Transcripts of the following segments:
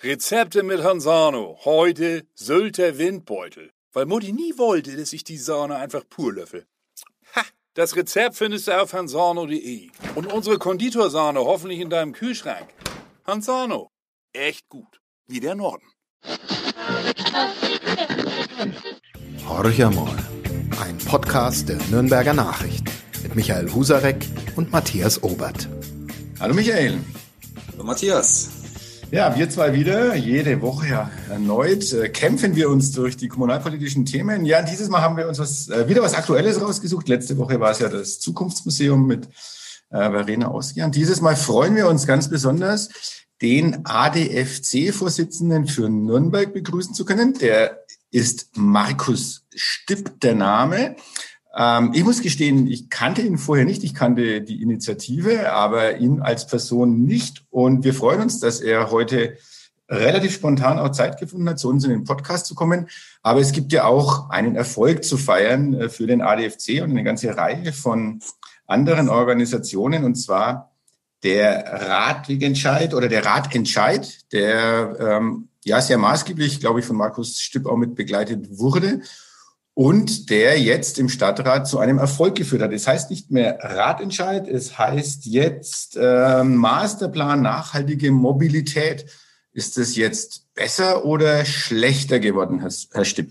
Rezepte mit Hanzano. Heute Sylter Windbeutel. Weil Mutti nie wollte, dass ich die Sahne einfach pur löffel. Ha! Das Rezept findest du auf hanzano.de. Und unsere Konditorsahne hoffentlich in deinem Kühlschrank. Hanzano. Echt gut. Wie der Norden. Horch einmal. Ein Podcast der Nürnberger Nachrichten. Mit Michael Husarek und Matthias Obert. Hallo Michael. Hallo Matthias. Ja, wir zwei wieder, jede Woche erneut kämpfen wir uns durch die kommunalpolitischen Themen. Ja, dieses Mal haben wir uns wieder was Aktuelles rausgesucht. Letzte Woche war es ja das Zukunftsmuseum mit Verena Oskian. Dieses Mal freuen wir uns ganz besonders, den ADFC-Vorsitzenden für Nürnberg begrüßen zu können. Der ist Markus Stipp, der Name. Ich muss gestehen, ich kannte ihn vorher nicht. Ich kannte die Initiative, aber ihn als Person nicht. Und wir freuen uns, dass er heute relativ spontan auch Zeit gefunden hat, zu uns in den Podcast zu kommen. Aber es gibt ja auch einen Erfolg zu feiern für den ADFC und eine ganze Reihe von anderen Organisationen. Und zwar der Radwegentscheid oder der Ratentscheid, der sehr maßgeblich, glaube ich, von Markus Stipp auch mit begleitet wurde. Und der jetzt im Stadtrat zu einem Erfolg geführt hat. Es heißt nicht mehr Ratentscheid, es heißt jetzt Masterplan nachhaltige Mobilität. Ist es jetzt besser oder schlechter geworden, Herr Stipp?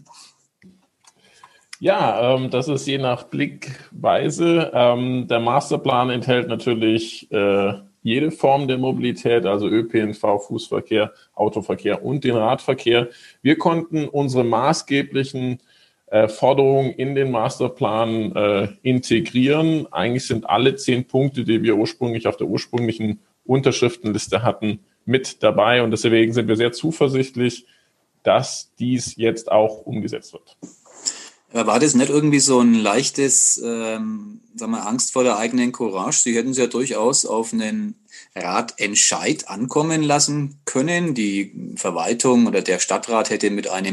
Ja, das ist je nach Blickweise. Der Masterplan enthält natürlich jede Form der Mobilität, also ÖPNV, Fußverkehr, Autoverkehr und den Radverkehr. Wir konnten unsere maßgeblichen Forderungen in den Masterplan integrieren. Eigentlich sind alle 10 Punkte, die wir ursprünglich auf der ursprünglichen Unterschriftenliste hatten, mit dabei. Und deswegen sind wir sehr zuversichtlich, dass dies jetzt auch umgesetzt wird. Aber war das nicht irgendwie so ein leichtes, Angst vor der eigenen Courage? Sie hätten es ja durchaus auf einen Ratentscheid ankommen lassen können. Die Verwaltung oder der Stadtrat hätte mit einem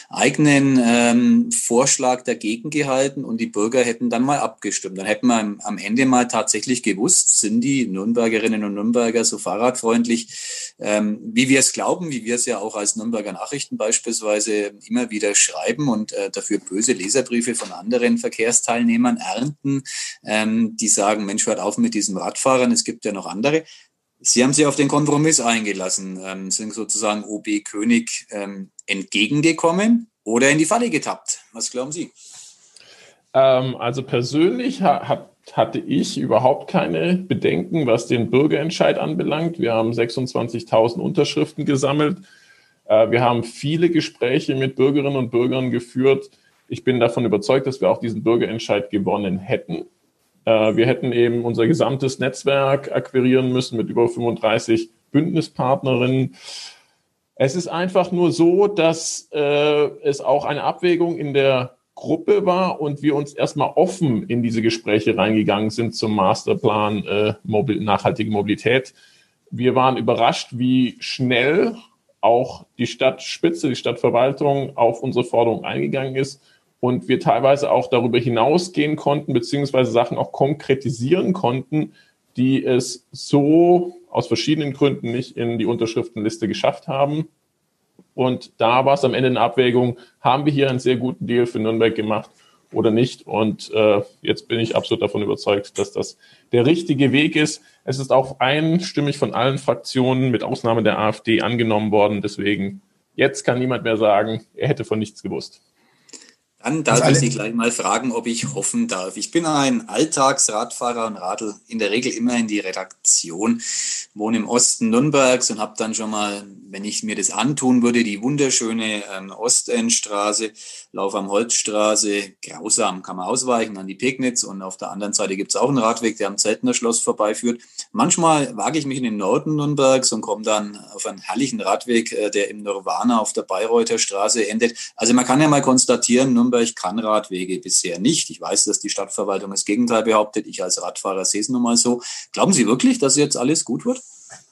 eigenen Vorschlag dagegen gehalten und die Bürger hätten dann mal abgestimmt. Dann hätten wir am Ende mal tatsächlich gewusst, sind die Nürnbergerinnen und Nürnberger so fahrradfreundlich, wie wir es glauben, wie wir es ja auch als Nürnberger Nachrichten beispielsweise immer wieder schreiben und dafür böse Leserbriefe von anderen Verkehrsteilnehmern ernten, die sagen, Mensch, hört auf mit diesen Radfahrern, es gibt ja noch andere. Sie haben sich auf den Kompromiss eingelassen, sind sozusagen OB König entgegengekommen oder in die Falle getappt. Was glauben Sie? Also persönlich hatte ich überhaupt keine Bedenken, was den Bürgerentscheid anbelangt. Wir haben 26.000 Unterschriften gesammelt. Wir haben viele Gespräche mit Bürgerinnen und Bürgern geführt. Ich bin davon überzeugt, dass wir auch diesen Bürgerentscheid gewonnen hätten. Wir hätten eben unser gesamtes Netzwerk akquirieren müssen mit über 35 Bündnispartnerinnen. Es ist einfach nur so, dass es auch eine Abwägung in der Gruppe war und wir uns erstmal offen in diese Gespräche reingegangen sind zum Masterplan nachhaltige Mobilität. Wir waren überrascht, wie schnell auch die Stadtspitze, die Stadtverwaltung auf unsere Forderung eingegangen ist. Und wir teilweise auch darüber hinausgehen konnten, beziehungsweise Sachen auch konkretisieren konnten, die es so aus verschiedenen Gründen nicht in die Unterschriftenliste geschafft haben. Und da war es am Ende eine Abwägung, haben wir hier einen sehr guten Deal für Nürnberg gemacht oder nicht? Und jetzt bin ich absolut davon überzeugt, dass das der richtige Weg ist. Es ist auch einstimmig von allen Fraktionen, mit Ausnahme der AfD, angenommen worden. Deswegen, jetzt kann niemand mehr sagen, er hätte von nichts gewusst. Dann darf ich Sie gleich mal fragen, ob ich hoffen darf. Ich bin ein Alltagsradfahrer und radel in der Regel immer in die Redaktion, wohne im Osten Nürnbergs und habe dann schon mal, wenn ich mir das antun würde, die wunderschöne Ostendstraße, Lauf am Holzstraße, grausam, kann man ausweichen an die Pegnitz und auf der anderen Seite gibt es auch einen Radweg, der am Zeltner Schloss vorbeiführt. Manchmal wage ich mich in den Norden Nürnbergs und komme dann auf einen herrlichen Radweg, der im Nirvana auf der Bayreuther Straße endet. Also man kann ja mal konstatieren, Nürnberg kann Radwege bisher nicht. Ich weiß, dass die Stadtverwaltung das Gegenteil behauptet. Ich als Radfahrer sehe es nun mal so. Glauben Sie wirklich, dass jetzt alles gut wird?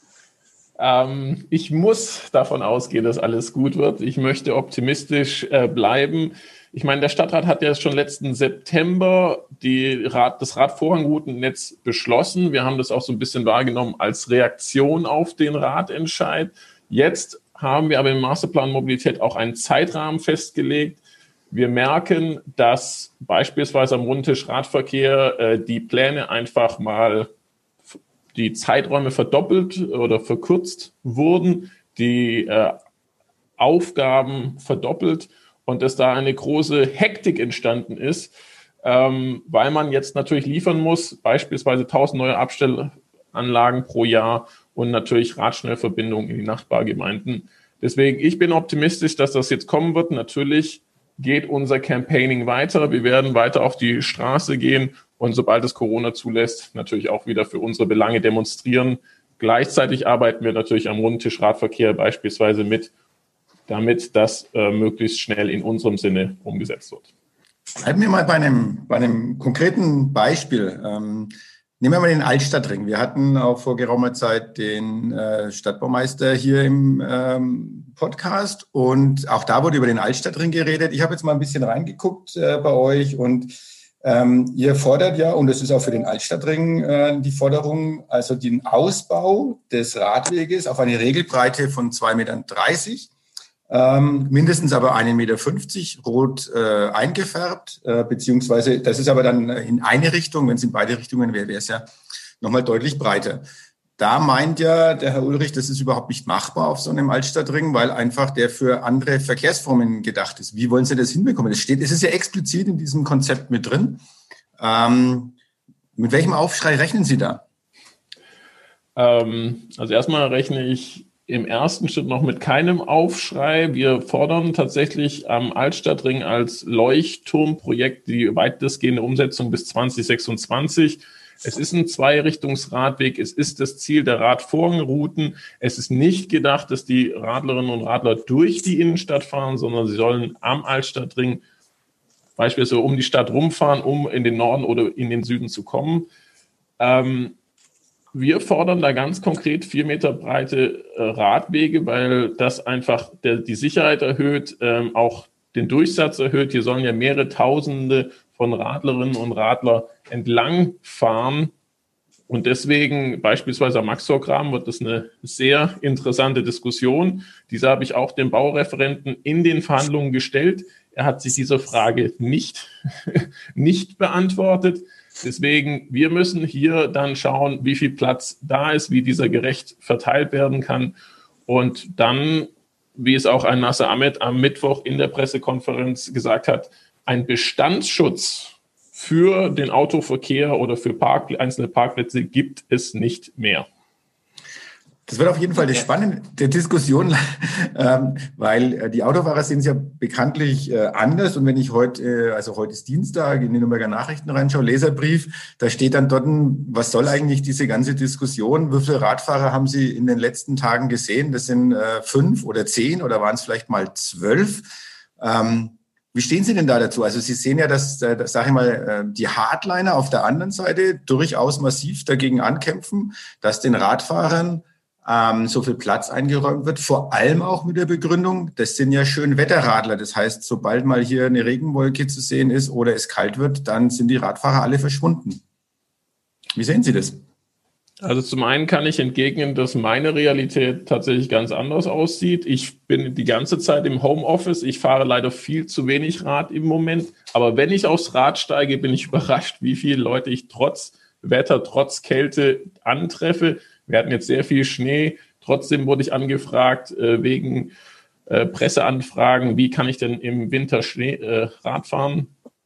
Ich muss davon ausgehen, dass alles gut wird. Ich möchte optimistisch bleiben. Ich meine, der Stadtrat hat ja schon letzten September das Radvorrangroutennetz beschlossen. Wir haben das auch so ein bisschen wahrgenommen als Reaktion auf den Ratentscheid. Jetzt haben wir aber im Masterplan Mobilität auch einen Zeitrahmen festgelegt. Wir merken, dass beispielsweise am Rundtisch Radverkehr die Pläne einfach mal die Zeiträume verdoppelt oder verkürzt wurden, die Aufgaben verdoppelt und dass da eine große Hektik entstanden ist, weil man jetzt natürlich liefern muss, beispielsweise 1000 neue Abstellanlagen pro Jahr und natürlich Radschnellverbindungen in die Nachbargemeinden. Deswegen, ich bin optimistisch, dass das jetzt kommen wird. Natürlich geht unser Campaigning weiter. Wir werden weiter auf die Straße gehen und sobald es Corona zulässt, natürlich auch wieder für unsere Belange demonstrieren. Gleichzeitig arbeiten wir natürlich am Rundtisch Radverkehr beispielsweise mit, damit das möglichst schnell in unserem Sinne umgesetzt wird. Bleiben wir mal bei einem konkreten Beispiel. Nehmen wir mal den Altstadtring. Wir hatten auch vor geraumer Zeit den Stadtbaumeister hier im Podcast und auch da wurde über den Altstadtring geredet. Ich habe jetzt mal ein bisschen reingeguckt bei euch und ihr fordert ja, und das ist auch für den Altstadtring die Forderung, also den Ausbau des Radweges auf eine Regelbreite von 2,30 Metern, mindestens aber 1,50 Meter rot eingefärbt, beziehungsweise das ist aber dann in eine Richtung, wenn es in beide Richtungen wäre, wäre es ja nochmal deutlich breiter. Da meint ja der Herr Ulrich, das ist überhaupt nicht machbar auf so einem Altstadtring, weil einfach der für andere Verkehrsformen gedacht ist. Wie wollen Sie das hinbekommen? Es ist ja explizit in diesem Konzept mit drin. Mit welchem Aufschrei rechnen Sie da? Also erstmal rechne ich im ersten Schritt noch mit keinem Aufschrei. Wir fordern tatsächlich am Altstadtring als Leuchtturmprojekt die weitestgehende Umsetzung bis 2026. Es ist ein Zweirichtungsradweg. Es ist das Ziel der Radvorrangrouten. Es ist nicht gedacht, dass die Radlerinnen und Radler durch die Innenstadt fahren, sondern sie sollen am Altstadtring beispielsweise um die Stadt rumfahren, um in den Norden oder in den Süden zu kommen. Wir fordern da ganz konkret 4 Meter breite Radwege, weil das einfach die Sicherheit erhöht, auch den Durchsatz erhöht. Hier sollen ja mehrere Tausende von Radlerinnen und Radler entlang fahren. Und deswegen beispielsweise am Maxor-Graben wird das eine sehr interessante Diskussion. Diese habe ich auch dem Baureferenten in den Verhandlungen gestellt. Er hat sich diese Frage nicht beantwortet. Deswegen, wir müssen hier dann schauen, wie viel Platz da ist, wie dieser gerecht verteilt werden kann. Und dann, wie es auch ein Nasser Ahmed am Mittwoch in der Pressekonferenz gesagt hat, ein Bestandsschutz für den Autoverkehr oder für einzelne Parkplätze gibt es nicht mehr. Das wird auf jeden Fall das Spannende der Diskussion, weil die Autofahrer sehen es ja bekanntlich anders. Und wenn ich heute ist Dienstag, in die Nürnberger Nachrichten reinschaue, Leserbrief, da steht dann dort, was soll eigentlich diese ganze Diskussion? Wie viele Radfahrer haben Sie in den letzten Tagen gesehen? Das sind 5 oder 10 oder waren es vielleicht mal 12? Wie stehen Sie denn da dazu? Also Sie sehen ja, dass sage ich mal, die Hardliner auf der anderen Seite durchaus massiv dagegen ankämpfen, dass den Radfahrern so viel Platz eingeräumt wird, vor allem auch mit der Begründung, das sind ja Schönwetterradler. Das heißt, sobald mal hier eine Regenwolke zu sehen ist oder es kalt wird, dann sind die Radfahrer alle verschwunden. Wie sehen Sie das? Also zum einen kann ich entgegnen, dass meine Realität tatsächlich ganz anders aussieht. Ich bin die ganze Zeit im Homeoffice. Ich fahre leider viel zu wenig Rad im Moment. Aber wenn ich aufs Rad steige, bin ich überrascht, wie viele Leute ich trotz Wetter, trotz Kälte antreffe. Wir hatten jetzt sehr viel Schnee. Trotzdem wurde ich angefragt wegen Presseanfragen, wie kann ich denn im Winter Rad fahren?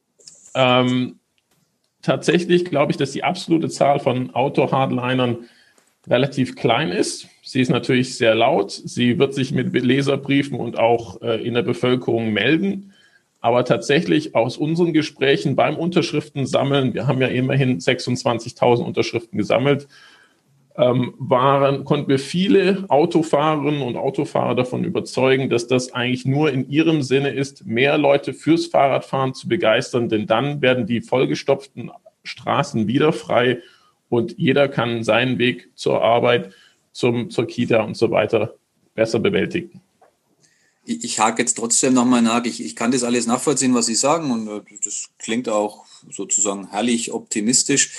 Tatsächlich glaube ich, dass die absolute Zahl von Auto-Hardlinern relativ klein ist. Sie ist natürlich sehr laut. Sie wird sich mit Leserbriefen und auch in der Bevölkerung melden. Aber tatsächlich aus unseren Gesprächen beim Unterschriftensammeln, wir haben ja immerhin 26.000 Unterschriften gesammelt, konnten wir viele Autofahrerinnen und Autofahrer davon überzeugen, dass das eigentlich nur in ihrem Sinne ist, mehr Leute fürs Fahrradfahren zu begeistern, denn dann werden die vollgestopften Straßen wieder frei und jeder kann seinen Weg zur Arbeit, zur Kita und so weiter besser bewältigen. Ich hake jetzt trotzdem nochmal nach. Ich kann das alles nachvollziehen, was Sie sagen und das klingt auch sozusagen herrlich optimistisch.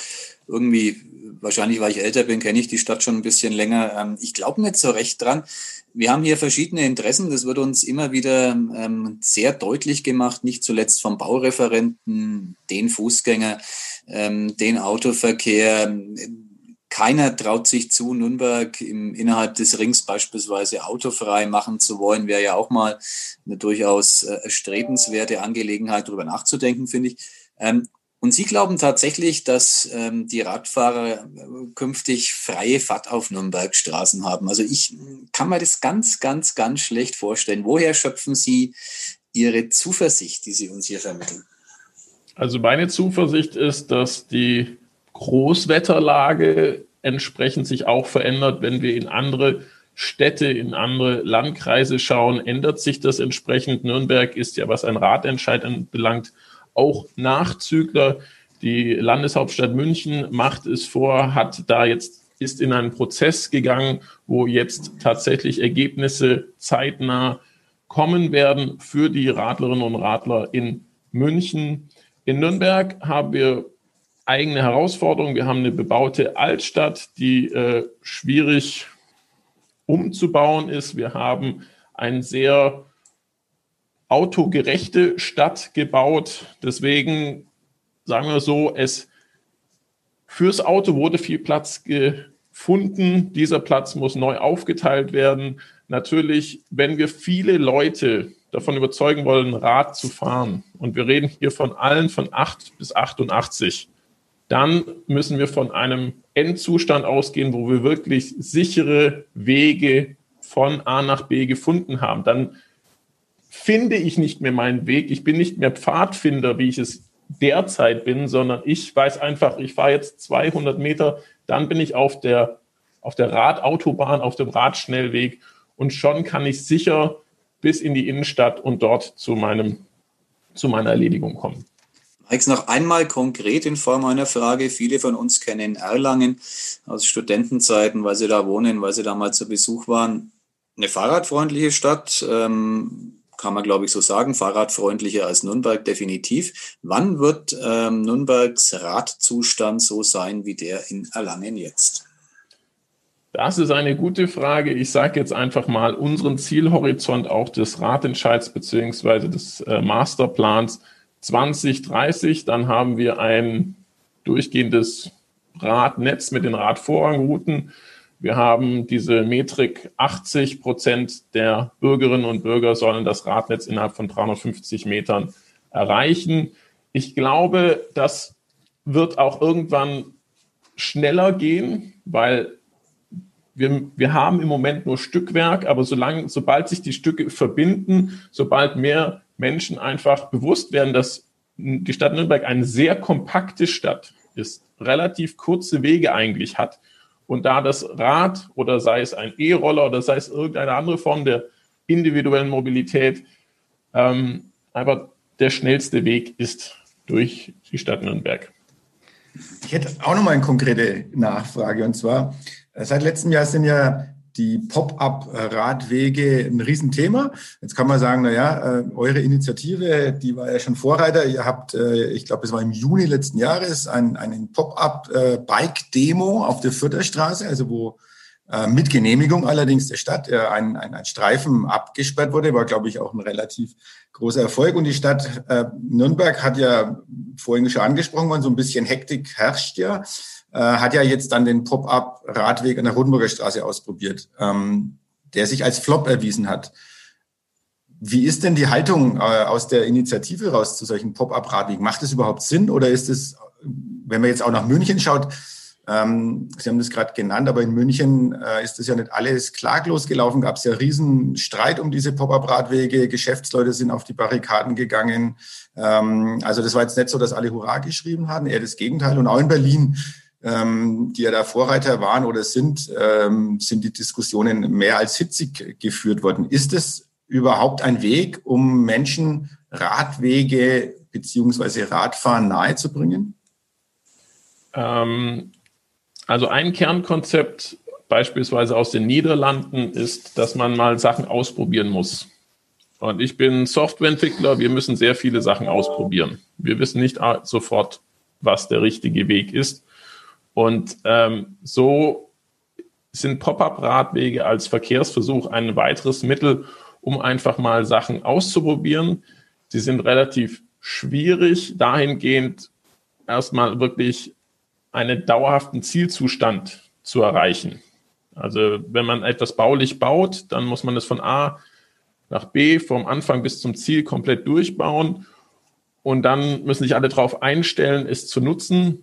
irgendwie, wahrscheinlich weil ich älter bin, kenne ich die Stadt schon ein bisschen länger. Ich glaube nicht so recht dran. Wir haben hier verschiedene Interessen. Das wird uns immer wieder sehr deutlich gemacht, nicht zuletzt vom Baureferenten, den Fußgänger, den Autoverkehr. Keiner traut sich zu, Nürnberg innerhalb des Rings beispielsweise autofrei machen zu wollen. Wäre ja auch mal eine durchaus erstrebenswerte Angelegenheit, darüber nachzudenken, finde ich. Und Sie glauben tatsächlich, dass die Radfahrer künftig freie Fahrt auf Nürnbergstraßen haben? Also ich kann mir das ganz, ganz, ganz schlecht vorstellen. Woher schöpfen Sie Ihre Zuversicht, die Sie uns hier vermitteln? Also meine Zuversicht ist, dass die Großwetterlage entsprechend sich auch verändert. Wenn wir in andere Städte, in andere Landkreise schauen, ändert sich das entsprechend. Nürnberg ist ja, was ein Radentscheid anbelangt, auch Nachzügler. Die Landeshauptstadt München macht es vor, ist in einen Prozess gegangen, wo jetzt tatsächlich Ergebnisse zeitnah kommen werden für die Radlerinnen und Radler in München. In Nürnberg haben wir eigene Herausforderungen. Wir haben eine bebaute Altstadt, die schwierig umzubauen ist. Wir haben eine sehr autogerechte Stadt gebaut. Deswegen sagen wir so, fürs Auto wurde viel Platz gefunden. Dieser Platz muss neu aufgeteilt werden. Natürlich, wenn wir viele Leute davon überzeugen wollen, Rad zu fahren, und wir reden hier von allen von 8 bis 88, dann müssen wir von einem Endzustand ausgehen, wo wir wirklich sichere Wege von A nach B gefunden haben. Dann finde ich nicht mehr meinen Weg. Ich bin nicht mehr Pfadfinder, wie ich es derzeit bin, sondern ich weiß einfach, ich fahre jetzt 200 Meter, dann bin ich auf der Radautobahn, auf dem Radschnellweg, und schon kann ich sicher bis in die Innenstadt und dort zu meiner Erledigung kommen. Alex, noch einmal konkret in Form einer Frage. Viele von uns kennen Erlangen aus Studentenzeiten, weil sie da wohnen, weil sie da mal zu Besuch waren. Eine fahrradfreundliche Stadt, kann man, glaube ich, so sagen, fahrradfreundlicher als Nürnberg, definitiv. Wann wird Nürnbergs Radzustand so sein wie der in Erlangen jetzt? Das ist eine gute Frage. Ich sage jetzt einfach mal unseren Zielhorizont auch des Radentscheids bzw. des Masterplans 2030. Dann haben wir ein durchgehendes Radnetz mit den Radvorrangrouten. Wir haben diese Metrik, 80% der Bürgerinnen und Bürger sollen das Radnetz innerhalb von 350 Metern erreichen. Ich glaube, das wird auch irgendwann schneller gehen, weil wir haben im Moment nur Stückwerk, aber sobald sich die Stücke verbinden, sobald mehr Menschen einfach bewusst werden, dass die Stadt Nürnberg eine sehr kompakte Stadt ist, relativ kurze Wege eigentlich hat, und da das Rad oder sei es ein E-Roller oder sei es irgendeine andere Form der individuellen Mobilität einfach der schnellste Weg ist durch die Stadt Nürnberg. Ich hätte auch noch mal eine konkrete Nachfrage, und zwar seit letztem Jahr sind ja die Pop-up-Radwege ein Riesenthema. Jetzt kann man sagen, eure Initiative, die war ja schon Vorreiter. Ihr habt, ich glaube, es war im Juni letzten Jahres, einen Pop-up-Bike-Demo auf der Fürtherstraße, also wo mit Genehmigung allerdings der Stadt ein Streifen abgesperrt wurde, war, glaube ich, auch ein relativ großer Erfolg. Und die Stadt Nürnberg hat ja vorhin schon angesprochen worden, so ein bisschen Hektik herrscht ja. Hat ja jetzt dann den Pop-up-Radweg an der Rodenburger Straße ausprobiert, der sich als Flop erwiesen hat. Wie ist denn die Haltung aus der Initiative raus zu solchen Pop-up-Radwegen? Macht es überhaupt Sinn, oder ist es, wenn man jetzt auch nach München schaut, Sie haben das gerade genannt, aber in München ist das ja nicht alles klaglos gelaufen, gab es ja riesen Streit um diese Pop-up-Radwege, Geschäftsleute sind auf die Barrikaden gegangen. Also das war jetzt nicht so, dass alle Hurra geschrieben haben, eher das Gegenteil. Und auch in Berlin, die ja da Vorreiter waren oder sind die Diskussionen mehr als hitzig geführt worden. Ist es überhaupt ein Weg, um Menschen Radwege beziehungsweise Radfahren nahezubringen? Also ein Kernkonzept beispielsweise aus den Niederlanden ist, dass man mal Sachen ausprobieren muss. Und ich bin Softwareentwickler, wir müssen sehr viele Sachen ausprobieren. Wir wissen nicht sofort, was der richtige Weg ist. Und so sind Pop-up-Radwege als Verkehrsversuch ein weiteres Mittel, um einfach mal Sachen auszuprobieren. Sie sind relativ schwierig, dahingehend erstmal wirklich einen dauerhaften Zielzustand zu erreichen. Also wenn man etwas baulich baut, dann muss man es von A nach B vom Anfang bis zum Ziel komplett durchbauen und dann müssen sich alle darauf einstellen, es zu nutzen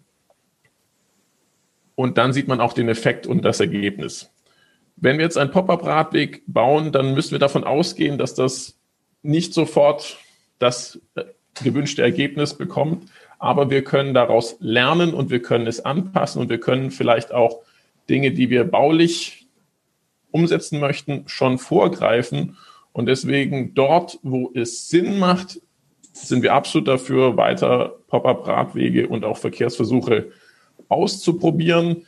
und dann sieht man auch den Effekt und das Ergebnis. Wenn wir jetzt einen Pop-up-Radweg bauen, dann müssen wir davon ausgehen, dass das nicht sofort das gewünschte Ergebnis bekommt, aber wir können daraus lernen und wir können es anpassen und wir können vielleicht auch Dinge, die wir baulich umsetzen möchten, schon vorgreifen. Und deswegen dort, wo es Sinn macht, sind wir absolut dafür, weiter Pop-up-Radwege und auch Verkehrsversuche auszuprobieren.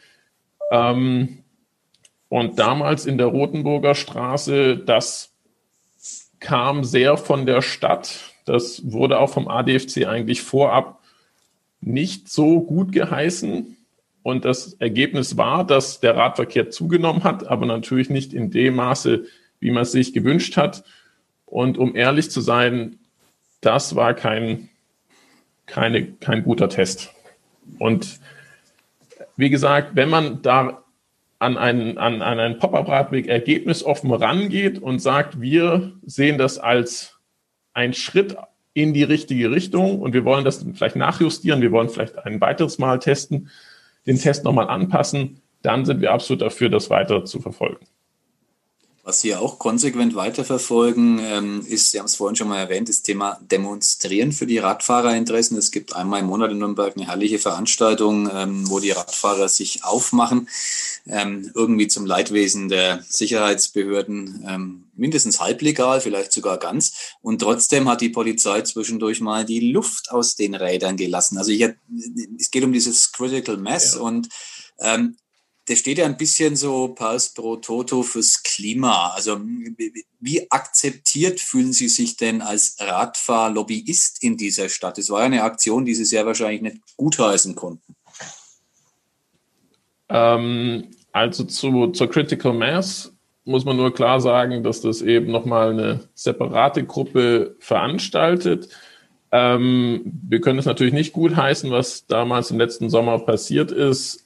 Und damals in der Rothenburger Straße, das kam sehr von der Stadt. Das wurde auch vom ADFC eigentlich vorab nicht so gut geheißen. Und das Ergebnis war, dass der Radverkehr zugenommen hat, aber natürlich nicht in dem Maße, wie man es sich gewünscht hat. Und um ehrlich zu sein, das war kein guter Test. Und wie gesagt, wenn man da an einen Pop-up-Radweg ergebnisoffen rangeht und sagt, wir sehen das als einen Schritt in die richtige Richtung und wir wollen das vielleicht nachjustieren, wir wollen vielleicht ein weiteres Mal testen, den Test nochmal anpassen, dann sind wir absolut dafür, das weiter zu verfolgen. Was Sie auch konsequent weiterverfolgen, ist, Sie haben es vorhin schon mal erwähnt, das Thema Demonstrieren für die Radfahrerinteressen. Es gibt einmal im Monat in Nürnberg eine herrliche Veranstaltung, wo die Radfahrer sich aufmachen, irgendwie zum Leidwesen der Sicherheitsbehörden, mindestens halblegal, vielleicht sogar ganz. Und trotzdem hat die Polizei zwischendurch mal die Luft aus den Rädern gelassen. Also es geht um dieses Critical Mass und der steht ja ein bisschen so pars pro toto fürs Klima. Also wie akzeptiert fühlen Sie sich denn als Radfahrlobbyist in dieser Stadt? Es war ja eine Aktion, die Sie sehr wahrscheinlich nicht gutheißen konnten. Also zur Critical Mass muss man nur klar sagen, dass das eben nochmal eine separate Gruppe veranstaltet. Wir können es natürlich nicht gutheißen, was damals im letzten Sommer passiert ist.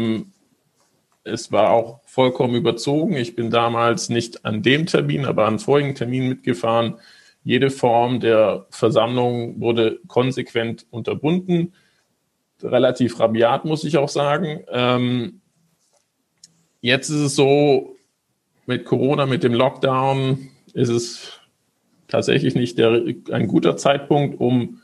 Es war auch vollkommen überzogen. Ich bin damals nicht an dem Termin, aber an vorigen Termin mitgefahren. Jede Form der Versammlung wurde konsequent unterbunden. Relativ rabiat, muss ich auch sagen. Jetzt ist es so, mit Corona, mit dem Lockdown, ist es tatsächlich nicht ein guter Zeitpunkt, um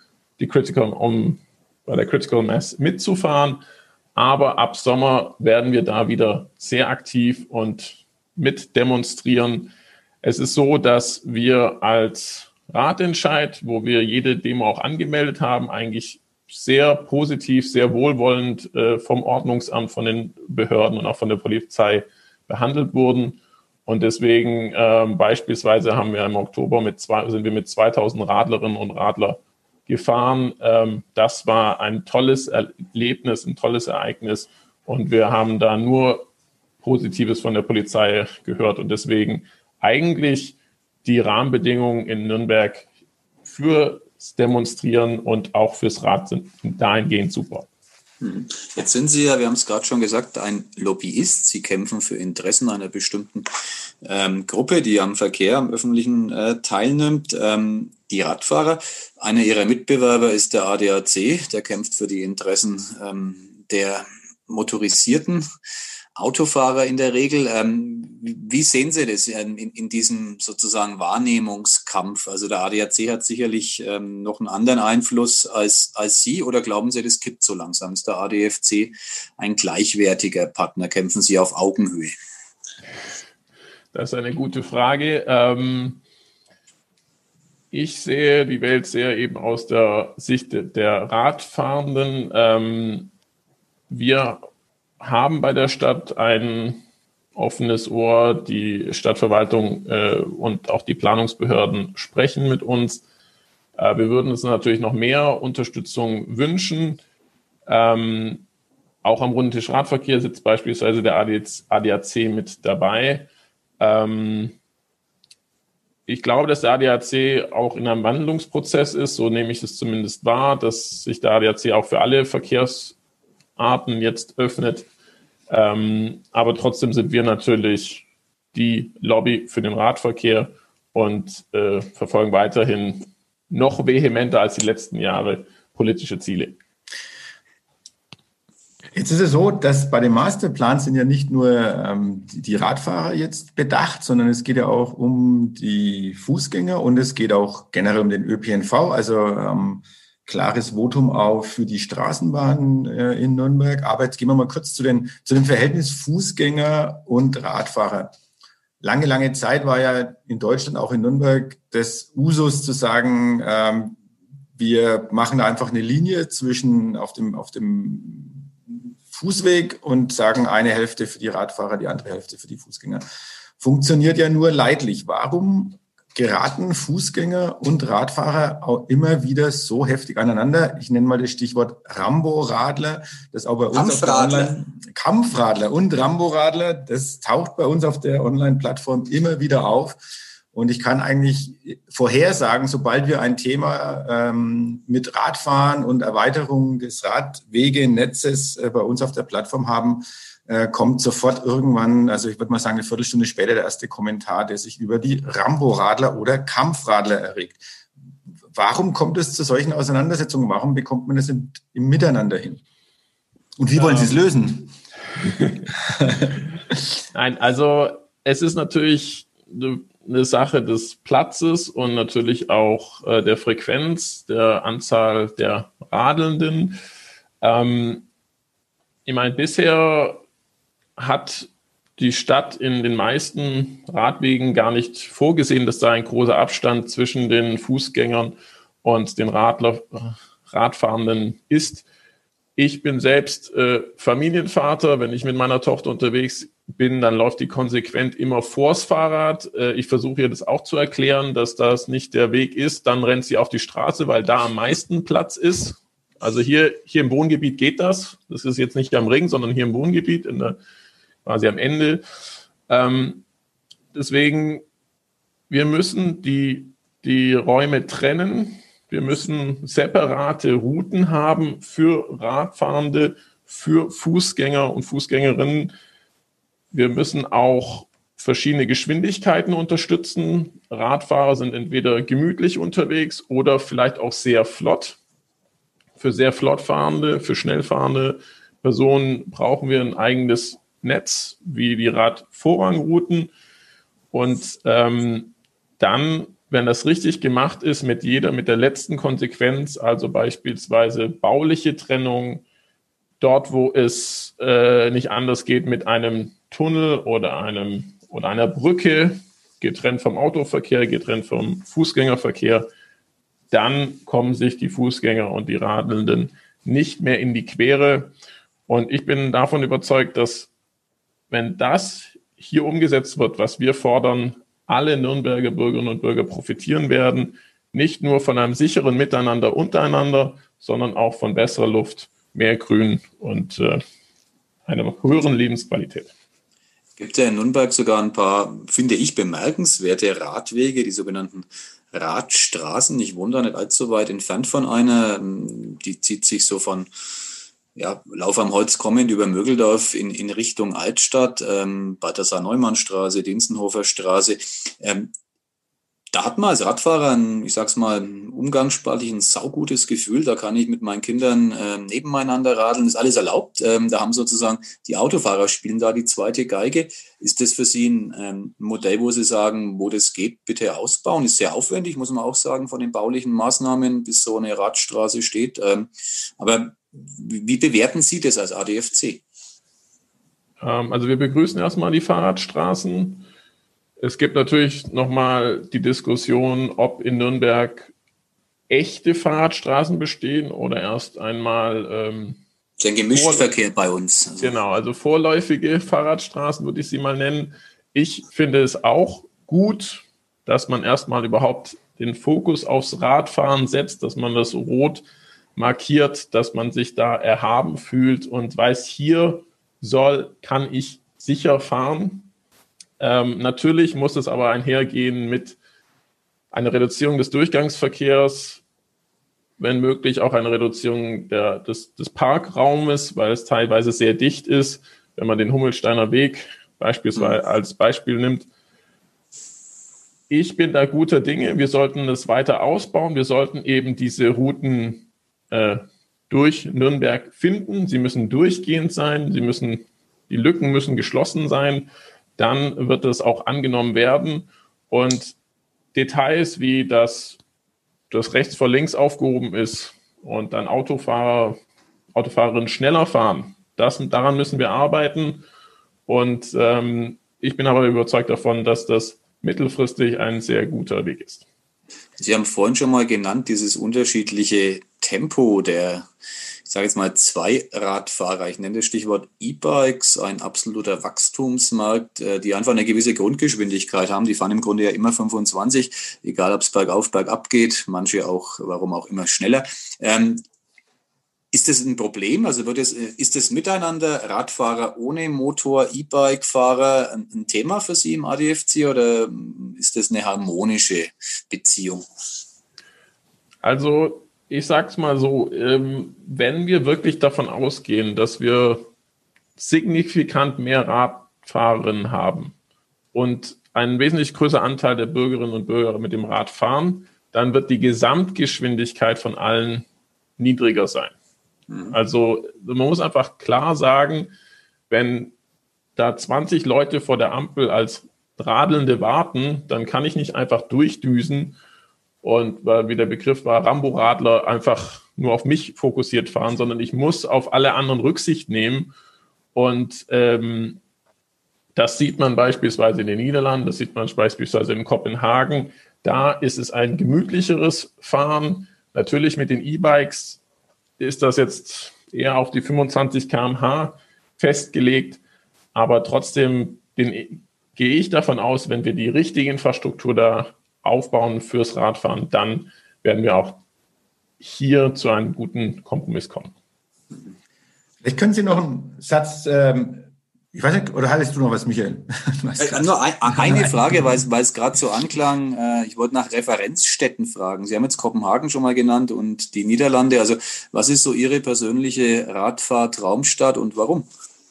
bei der Critical Mass mitzufahren. Aber ab Sommer werden wir da wieder sehr aktiv und mit demonstrieren. Es ist so, dass wir als Ratentscheid, wo wir jede Demo auch angemeldet haben, eigentlich sehr positiv, sehr wohlwollend vom Ordnungsamt, von den Behörden und auch von der Polizei behandelt wurden. Und deswegen beispielsweise haben wir im Oktober sind wir mit 2000 Radlerinnen und Radler gefahren. Das war ein tolles Erlebnis, ein tolles Ereignis und wir haben da nur Positives von der Polizei gehört und deswegen eigentlich die Rahmenbedingungen in Nürnberg fürs Demonstrieren und auch fürs Rad sind dahingehend super. Jetzt sind Sie ja, wir haben es gerade schon gesagt, ein Lobbyist. Sie kämpfen für Interessen einer bestimmten Gruppe, die am Verkehr, am öffentlichen teilnimmt. Die Radfahrer. Einer ihrer Mitbewerber ist der ADAC, der kämpft für die Interessen der motorisierten Autofahrer in der Regel. Wie sehen Sie das in diesem sozusagen Wahrnehmungskampf? Also der ADAC hat sicherlich noch einen anderen Einfluss als Sie, oder glauben Sie, das kippt so langsam? Ist der ADFC ein gleichwertiger Partner? Kämpfen Sie auf Augenhöhe? Das ist eine gute Frage. Ich sehe die Welt sehr eben aus der Sicht der Radfahrenden. Wir haben bei der Stadt ein offenes Ohr. Die Stadtverwaltung und auch die Planungsbehörden sprechen mit uns. Wir würden uns natürlich noch mehr Unterstützung wünschen. Auch am runden Tisch Radverkehr sitzt beispielsweise der ADAC mit dabei. Ich glaube, dass der ADAC auch in einem Wandlungsprozess ist, so nehme ich es zumindest wahr, dass sich der ADAC auch für alle Verkehrsarten jetzt öffnet. Aber trotzdem sind wir natürlich die Lobby für den Radverkehr und verfolgen weiterhin noch vehementer als die letzten Jahre politische Ziele. Jetzt ist es so, dass bei dem Masterplan sind ja nicht nur die Radfahrer jetzt bedacht, sondern es geht ja auch um die Fußgänger und es geht auch generell um den ÖPNV, also klares Votum auch für die Straßenbahn in Nürnberg. Aber jetzt gehen wir mal kurz zu dem Verhältnis Fußgänger und Radfahrer. Lange Zeit war ja in Deutschland, auch in Nürnberg, das Usus zu sagen, wir machen da einfach eine Linie zwischen auf dem Fußweg und sagen eine Hälfte für die Radfahrer, die andere Hälfte für die Fußgänger. Funktioniert ja nur leidlich. Warum geraten Fußgänger und Radfahrer auch immer wieder so heftig aneinander? Ich nenne mal das Stichwort Rambo-Radler, das auch bei uns auf der Kampfradler und Rambo-Radler, das taucht bei uns auf der Online-Plattform immer wieder auf. Und ich kann eigentlich vorhersagen, sobald wir ein Thema mit Radfahren und Erweiterung des Radwegenetzes bei uns auf der Plattform haben, kommt sofort irgendwann, also ich würde mal sagen, eine Viertelstunde später der erste Kommentar, der sich über die Rambo-Radler oder Kampfradler erregt. Warum kommt es zu solchen Auseinandersetzungen? Warum bekommt man das im Miteinander hin? Und wie wollen Sie es lösen? Nein, also es ist natürlich eine Sache des Platzes und natürlich auch der Frequenz, der Anzahl der Radelnden. Ich meine, bisher hat die Stadt in den meisten Radwegen gar nicht vorgesehen, dass da ein großer Abstand zwischen den Fußgängern und den Radfahrenden ist. Ich bin selbst Familienvater. Wenn ich mit meiner Tochter unterwegs bin, dann läuft die konsequent immer vors Fahrrad. Ich versuche ihr das auch zu erklären, dass das nicht der Weg ist. Dann rennt sie auf die Straße, weil da am meisten Platz ist. Also hier im Wohngebiet geht das. Das ist jetzt nicht am Ring, sondern hier im Wohngebiet, quasi am Ende. Deswegen, wir müssen die Räume trennen. Wir müssen separate Routen haben für Radfahrende, für Fußgänger und Fußgängerinnen. Wir müssen auch verschiedene Geschwindigkeiten unterstützen. Radfahrer sind entweder gemütlich unterwegs oder vielleicht auch sehr flott. Für sehr flott fahrende, für schnell fahrende Personen brauchen wir ein eigenes Netz, wie die Radvorrangrouten. Und dann, wenn das richtig gemacht ist, mit der letzten Konsequenz, also beispielsweise bauliche Trennung, dort, wo es nicht anders geht, mit einem Tunnel oder einer Brücke, getrennt vom Autoverkehr, getrennt vom Fußgängerverkehr, dann kommen sich die Fußgänger und die Radelnden nicht mehr in die Quere. Und ich bin davon überzeugt, dass wenn das hier umgesetzt wird, was wir fordern, alle Nürnberger Bürgerinnen und Bürger profitieren werden, nicht nur von einem sicheren Miteinander untereinander, sondern auch von besserer Luft, mehr Grün und einer höheren Lebensqualität. Es gibt ja in Nürnberg sogar ein paar, finde ich, bemerkenswerte Radwege, die sogenannten Radstraßen. Ich wohne da nicht allzu weit entfernt von einer. Die zieht sich so von Lauf am Holz kommend über Mögeldorf in Richtung Altstadt, Balthasar-Neumann-Straße, Dinsenhofer Straße. Da hat man als Radfahrer ich sag's mal, umgangssprachlich ein saugutes Gefühl. Da kann ich mit meinen Kindern nebeneinander radeln, ist alles erlaubt. Da haben sozusagen die Autofahrer spielen da die zweite Geige. Ist das für Sie ein Modell, wo Sie sagen, wo das geht, bitte ausbauen? Ist sehr aufwendig, muss man auch sagen, von den baulichen Maßnahmen, bis so eine Radstraße steht. Aber wie bewerten Sie das als ADFC? Also wir begrüßen erstmal die Fahrradstraßen. Es gibt natürlich nochmal die Diskussion, ob in Nürnberg echte Fahrradstraßen bestehen oder erst einmal ist ein Gemischtverkehr bei uns. Also. Genau, also vorläufige Fahrradstraßen würde ich sie mal nennen. Ich finde es auch gut, dass man erstmal überhaupt den Fokus aufs Radfahren setzt, dass man das Rot markiert, dass man sich da erhaben fühlt und weiß, hier kann ich sicher fahren. Natürlich muss es aber einhergehen mit einer Reduzierung des Durchgangsverkehrs, wenn möglich auch eine Reduzierung des Parkraumes, weil es teilweise sehr dicht ist. Wenn man den Hummelsteiner Weg beispielsweise als Beispiel nimmt. Ich bin da guter Dinge. Wir sollten es weiter ausbauen. Wir sollten eben diese Routen durch Nürnberg finden. Sie müssen durchgehend sein. Die Lücken müssen geschlossen sein. Dann wird es auch angenommen werden. Und Details wie, dass das rechts vor links aufgehoben ist und dann Autofahrerinnen schneller fahren, daran müssen wir arbeiten. Und ich bin aber überzeugt davon, dass das mittelfristig ein sehr guter Weg ist. Sie haben vorhin schon mal genannt, dieses unterschiedliche Tempo der, ich sage jetzt mal, Zweiradfahrer. Ich nenne das Stichwort E-Bikes, ein absoluter Wachstumsmarkt, die einfach eine gewisse Grundgeschwindigkeit haben. Die fahren im Grunde ja immer 25, egal ob es bergauf, bergab geht, manche auch, warum auch immer, schneller. Ist das ein Problem? Also ist das Miteinander Radfahrer ohne Motor, E-Bike-Fahrer ein Thema für Sie im ADFC oder ist das eine harmonische Beziehung? Also ich sage es mal so, wenn wir wirklich davon ausgehen, dass wir signifikant mehr Radfahrerinnen haben und einen wesentlich größeren Anteil der Bürgerinnen und Bürger mit dem Rad fahren, dann wird die Gesamtgeschwindigkeit von allen niedriger sein. Also man muss einfach klar sagen, wenn da 20 Leute vor der Ampel als Radelnde warten, dann kann ich nicht einfach durchdüsen und, wie der Begriff war, Rambo-Radler einfach nur auf mich fokussiert fahren, sondern ich muss auf alle anderen Rücksicht nehmen. Und das sieht man beispielsweise in den Niederlanden, das sieht man beispielsweise in Kopenhagen. Da ist es ein gemütlicheres Fahren. Natürlich mit den E-Bikes ist das jetzt eher auf die 25 km/h festgelegt. Aber trotzdem gehe ich davon aus, wenn wir die richtige Infrastruktur da aufbauen fürs Radfahren, dann werden wir auch hier zu einem guten Kompromiss kommen. Vielleicht können Sie noch einen Satz, ich weiß nicht, oder hattest du noch was, Michael? Nur eine Frage, weil es gerade so anklang. Ich wollte nach Referenzstädten fragen. Sie haben jetzt Kopenhagen schon mal genannt und die Niederlande. Also was ist so Ihre persönliche Radfahr-Traumstadt und warum?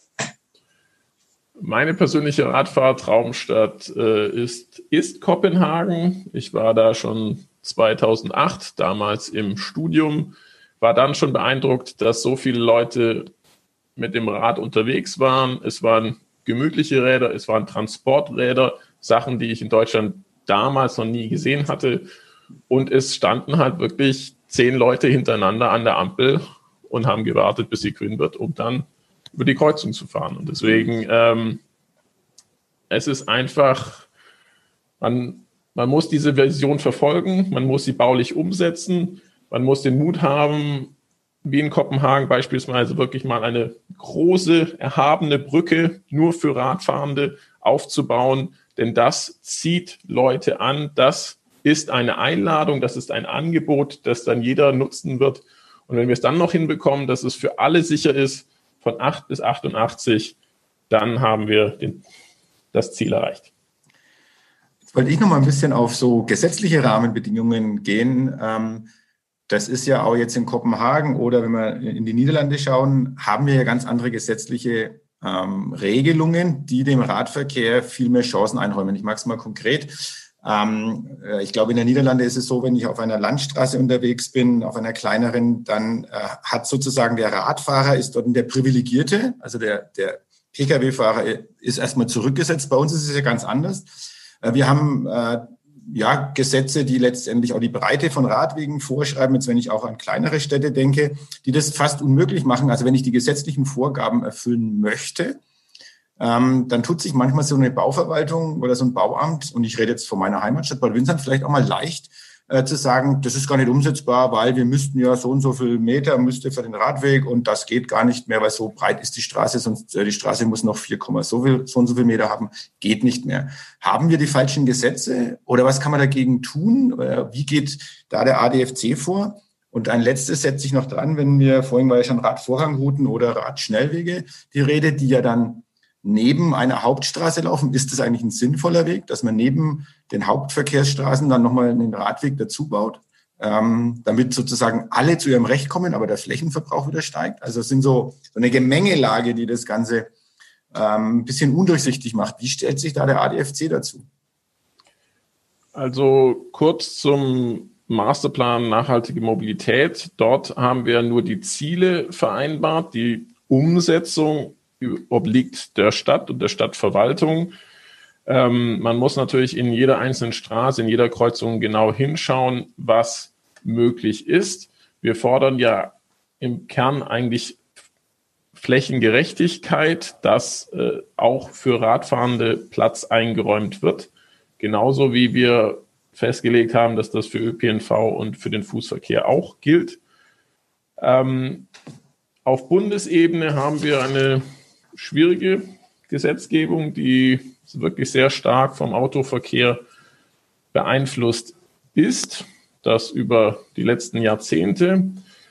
Meine persönliche Radfahr-Traumstadt ist Kopenhagen. Ich war da schon 2008, damals im Studium, war dann schon beeindruckt, dass so viele Leute mit dem Rad unterwegs waren. Es waren gemütliche Räder, es waren Transporträder, Sachen, die ich in Deutschland damals noch nie gesehen hatte. Und es standen halt wirklich 10 Leute hintereinander an der Ampel und haben gewartet, bis sie grün wird, um dann über die Kreuzung zu fahren. Und deswegen, es ist einfach, man muss diese Vision verfolgen, man muss sie baulich umsetzen, man muss den Mut haben, wie in Kopenhagen beispielsweise wirklich mal eine große, erhabene Brücke nur für Radfahrende aufzubauen, denn das zieht Leute an, das ist eine Einladung, das ist ein Angebot, das dann jeder nutzen wird. Und wenn wir es dann noch hinbekommen, dass es für alle sicher ist, von 8 bis 88, dann haben wir das Ziel erreicht. Jetzt wollte ich noch mal ein bisschen auf so gesetzliche Rahmenbedingungen gehen. Das ist ja auch jetzt in Kopenhagen oder wenn wir in die Niederlande schauen, haben wir ja ganz andere gesetzliche Regelungen, die dem Radverkehr viel mehr Chancen einräumen. Ich mache es mal konkret. Ich glaube, in den Niederlanden ist es so, wenn ich auf einer Landstraße unterwegs bin, auf einer kleineren, dann hat sozusagen der Radfahrer ist dort der Privilegierte, also der Pkw-Fahrer ist erstmal zurückgesetzt. Bei uns ist es ja ganz anders. Wir haben Gesetze, die letztendlich auch die Breite von Radwegen vorschreiben, jetzt wenn ich auch an kleinere Städte denke, die das fast unmöglich machen. Also wenn ich die gesetzlichen Vorgaben erfüllen möchte, dann tut sich manchmal so eine Bauverwaltung oder so ein Bauamt, und ich rede jetzt von meiner Heimatstadt Bad Windsheim, vielleicht auch mal leicht zu sagen, das ist gar nicht umsetzbar, weil wir müssten ja so und so viel Meter müsste für den Radweg und das geht gar nicht mehr, weil so breit ist die Straße, sonst die Straße muss noch 4, so und so viel Meter haben, geht nicht mehr. Haben wir die falschen Gesetze oder was kann man dagegen tun? Wie geht da der ADFC vor? Und ein letztes setze ich noch dran, vorhin war ja schon Radvorrangrouten oder Radschnellwege die Rede, die ja dann neben einer Hauptstraße laufen. Ist das eigentlich ein sinnvoller Weg, dass man neben den Hauptverkehrsstraßen dann nochmal einen Radweg dazu baut, damit sozusagen alle zu ihrem Recht kommen, aber der Flächenverbrauch wieder steigt? Also es sind so eine Gemengelage, die das Ganze ein bisschen undurchsichtig macht. Wie stellt sich da der ADFC dazu? Also kurz zum Masterplan Nachhaltige Mobilität. Dort haben wir nur die Ziele vereinbart. Die Umsetzung obliegt der Stadt und der Stadtverwaltung. Man muss natürlich in jeder einzelnen Straße, in jeder Kreuzung genau hinschauen, was möglich ist. Wir fordern ja im Kern eigentlich Flächengerechtigkeit, dass auch für Radfahrende Platz eingeräumt wird. Genauso wie wir festgelegt haben, dass das für ÖPNV und für den Fußverkehr auch gilt. Auf Bundesebene haben wir eine schwierige Gesetzgebung, die wirklich sehr stark vom Autoverkehr beeinflusst ist, das über die letzten Jahrzehnte.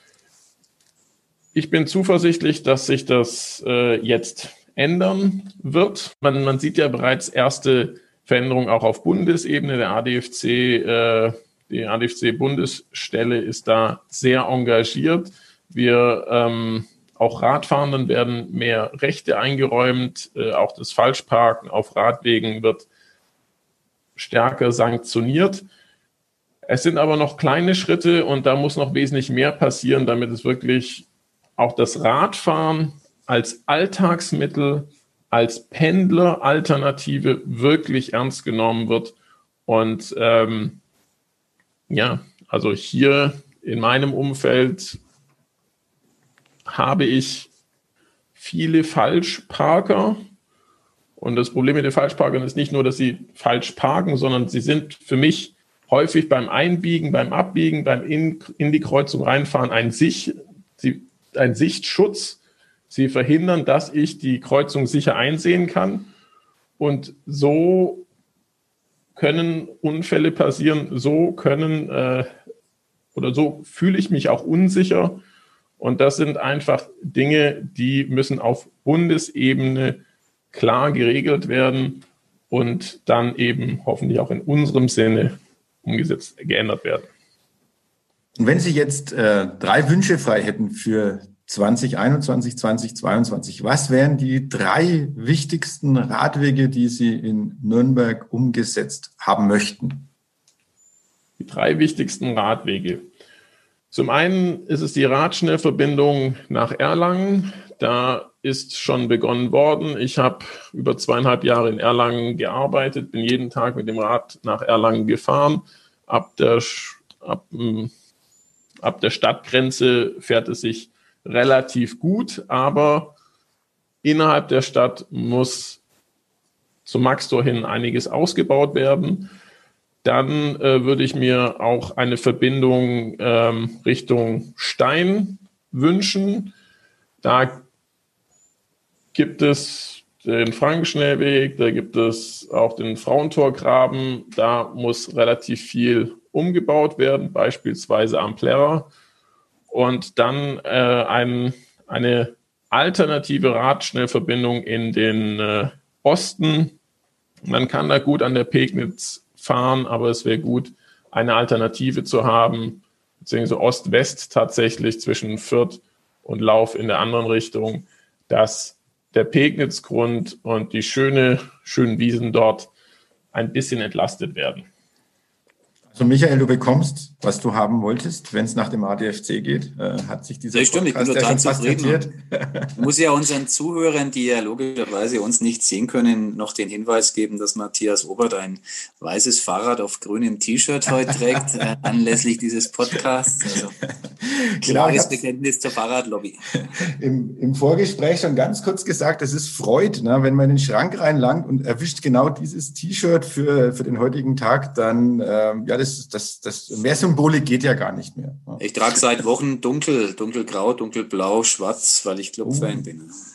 Ich bin zuversichtlich, dass sich das jetzt ändern wird. Man sieht ja bereits erste Veränderungen auch auf Bundesebene. Die ADFC-Bundesstelle ist da sehr engagiert. Auch Radfahrenden werden mehr Rechte eingeräumt. Auch das Falschparken auf Radwegen wird stärker sanktioniert. Es sind aber noch kleine Schritte und da muss noch wesentlich mehr passieren, damit es wirklich auch das Radfahren als Alltagsmittel, als Pendleralternative wirklich ernst genommen wird. Und also hier in meinem Umfeld habe ich viele Falschparker. Und das Problem mit den Falschparkern ist nicht nur, dass sie falsch parken, sondern sie sind für mich häufig beim Einbiegen, beim Abbiegen, beim in die Kreuzung reinfahren ein Sichtschutz. Sie verhindern, dass ich die Kreuzung sicher einsehen kann. Und so können Unfälle passieren, so fühle ich mich auch unsicher. Und das sind einfach Dinge, die müssen auf Bundesebene klar geregelt werden und dann eben hoffentlich auch in unserem Sinne geändert werden. Und wenn Sie jetzt 3 Wünsche frei hätten für 2021, 2022, was wären die 3 wichtigsten Radwege, die Sie in Nürnberg umgesetzt haben möchten? Die 3 wichtigsten Radwege. Zum einen ist es die Radschnellverbindung nach Erlangen. Da ist schon begonnen worden. Ich habe über 2,5 Jahre in Erlangen gearbeitet, bin jeden Tag mit dem Rad nach Erlangen gefahren. Ab der Stadtgrenze fährt es sich relativ gut, aber innerhalb der Stadt muss zum Maxtor hin einiges ausgebaut werden. Dann würde ich mir auch eine Verbindung Richtung Stein wünschen. Da gibt es den Frankenschnellweg, da gibt es auch den Frauentorgraben. Da muss relativ viel umgebaut werden, beispielsweise am Plärrer. Und dann eine alternative Radschnellverbindung in den Osten. Man kann da gut an der Pegnitz fahren, aber es wäre gut, eine Alternative zu haben, beziehungsweise Ost-West tatsächlich zwischen Fürth und Lauf in der anderen Richtung, dass der Pegnitzgrund und die schönen Wiesen dort ein bisschen entlastet werden. Also Michael, du bekommst, was du haben wolltest, wenn es nach dem ADFC geht. Hat sich dieser Podcast ich bin total zufrieden. Ich muss ja unseren Zuhörern, die ja logischerweise uns nicht sehen können, noch den Hinweis geben, dass Matthias Obert ein weißes Fahrrad auf grünem T-Shirt heute trägt, anlässlich dieses Podcasts. Also klares Bekenntnis zur Fahrradlobby. Im Vorgespräch schon ganz kurz gesagt, es ist Freud, ne? Wenn man in den Schrank reinlangt und erwischt genau dieses T-Shirt für den heutigen Tag, dann das mehr Symbolik geht ja gar nicht mehr. Ich trage seit Wochen dunkelgrau, dunkelblau, schwarz, weil ich Clubfan bin.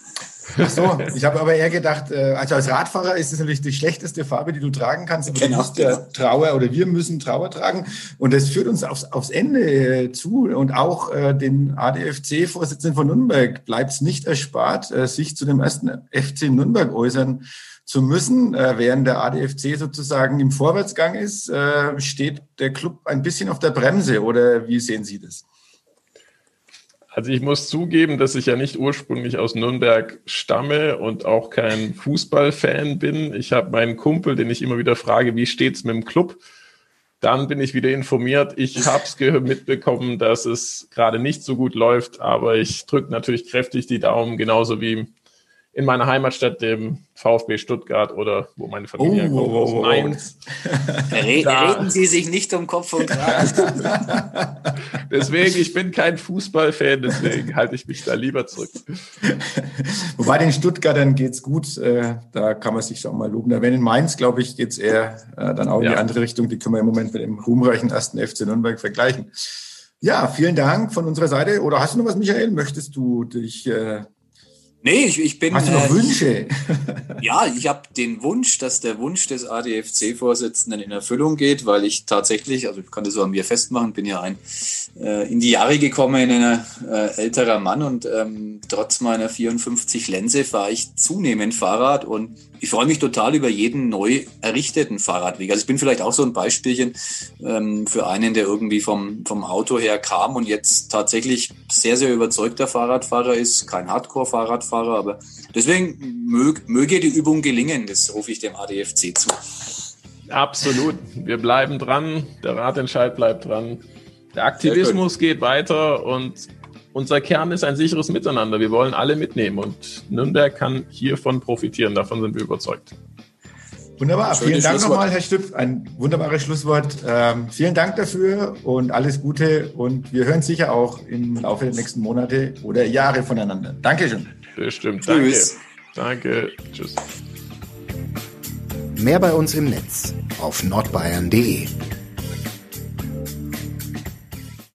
Ach so, ich habe aber eher gedacht, also als Radfahrer ist es natürlich die schlechteste Farbe, die du tragen kannst. Aber Genau, du musst ja Trauer oder wir müssen Trauer tragen. Und das führt uns aufs Ende zu. Und auch den ADFC-Vorsitzenden von Nürnberg bleibt es nicht erspart, sich zu dem ersten FC Nürnberg äußern zu müssen. Während der ADFC sozusagen im Vorwärtsgang ist, steht der Club ein bisschen auf der Bremse. Oder wie sehen Sie das? Also ich muss zugeben, dass ich ja nicht ursprünglich aus Nürnberg stamme und auch kein Fußballfan bin. Ich habe meinen Kumpel, den ich immer wieder frage, wie steht's mit dem Club? Dann bin ich wieder informiert. Ich habe es mitbekommen, dass es gerade nicht so gut läuft, aber ich drücke natürlich kräftig die Daumen, genauso wie in meiner Heimatstadt, dem VfB Stuttgart oder wo meine Familie kommt, aus Mainz. Reden Sie sich nicht um Kopf und Kragen. Deswegen, ich bin kein Fußballfan, deswegen halte ich mich da lieber zurück. Wobei den Stuttgartern geht's gut, da kann man sich auch mal loben. Wenn in Mainz, glaube ich, geht's eher dann auch in die andere Richtung. Die können wir im Moment mit dem ruhmreichen 1. FC Nürnberg vergleichen. Ja, vielen Dank von unserer Seite. Oder hast du noch was, Michael? Möchtest du dich... Nee, ich bin... Hast du noch Wünsche? Ja, ich habe den Wunsch, dass der Wunsch des ADFC-Vorsitzenden in Erfüllung geht, weil ich tatsächlich, also ich kann das so an mir festmachen, bin ja ein in die Jahre gekommener älterer Mann und trotz meiner 54 Lense fahre ich zunehmend Fahrrad und ich freue mich total über jeden neu errichteten Fahrradweg. Also ich bin vielleicht auch so ein Beispielchen für einen, der irgendwie vom Auto her kam und jetzt tatsächlich sehr, sehr überzeugter Fahrradfahrer ist, kein Hardcore-Fahrradfahrer, aber deswegen möge die Übung gelingen, das rufe ich dem ADFC zu. Absolut, wir bleiben dran, der Ratentscheid bleibt dran, der Aktivismus geht weiter und unser Kern ist ein sicheres Miteinander. Wir wollen alle mitnehmen und Nürnberg kann hiervon profitieren, davon sind wir überzeugt. Wunderbar, vielen Dank nochmal, Herr Stüpf, ein wunderbares Schlusswort. Vielen Dank dafür und alles Gute und wir hören sicher auch im Laufe der nächsten Monate oder Jahre voneinander. Dankeschön. Bestimmt, Tschüss. Danke, tschüss. Mehr bei uns im Netz auf nordbayern.de.